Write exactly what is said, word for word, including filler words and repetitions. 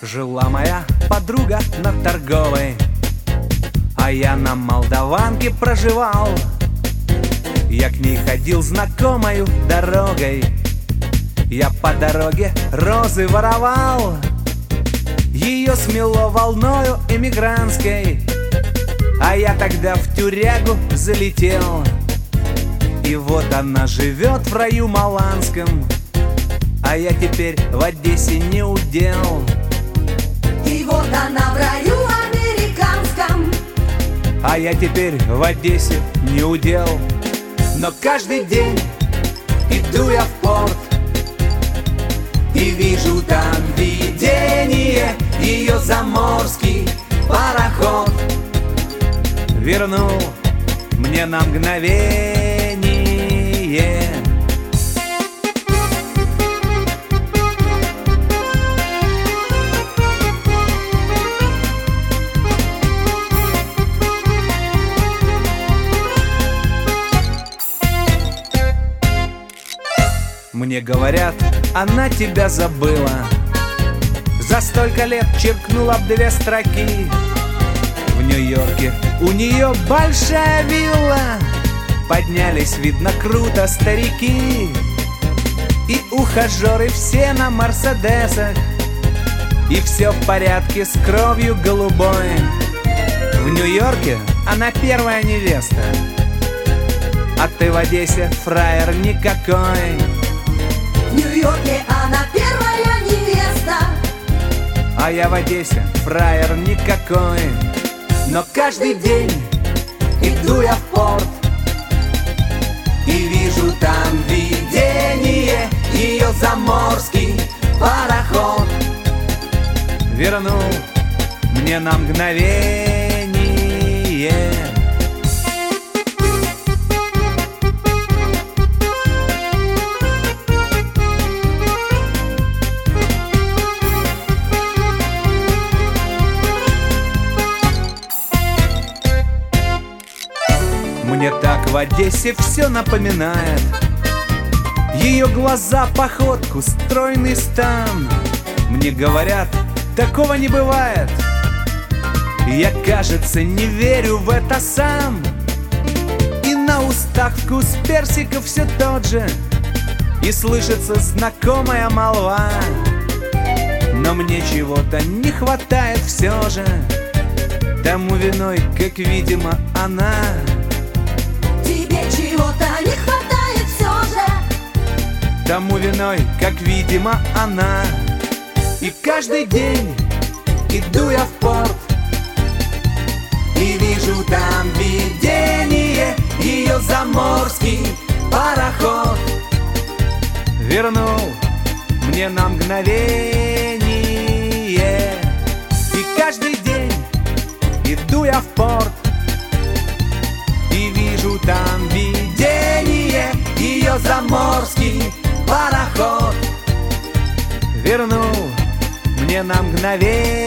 Жила моя подруга на Торговой, а я на Молдаванке проживал. Я к ней ходил знакомою дорогой, я по дороге розы воровал. Ее смело волною эмигрантской, а я тогда в тюрягу залетел. И вот она живет в раю маланском, а я теперь в Одессе не удел. И вот она в раю американском, а я теперь в Одессе не удел. Но каждый день иду я в порт и вижу там видение, ее заморский пароход вернул мне на мгновение. Мне говорят, она тебя забыла, за столько лет черкнула б две строки. В Нью-Йорке у нее большая вилла, поднялись, видно, круто старики. И ухажеры все на мерседесах, и все в порядке с кровью голубой. В Нью-Йорке она первая невеста, а ты в Одессе фраер никакой. в Нью-Йорке она первая невеста, а я в Одессе фраер никакой. Но каждый день иду я в порт и вижу там видение, ее заморский пароход вернул мне на мгновение. Мне так в Одессе все напоминает ее глаза, походку, стройный стан. Мне говорят, такого не бывает. Я, кажется, не верю в это сам. И на устах вкус персика все тот же, и слышится знакомая молва. Но мне чего-то не хватает все же, тому виной, как видимо, она. тебе чего-то не хватает все же, Тому виной, как видимо, она. И каждый день иду я в порт и вижу там видение, ее заморский пароход вернул мне на мгновение. И каждый день иду я в порт и вижу там видение, ее заморский пароход вернул мне на мгновение.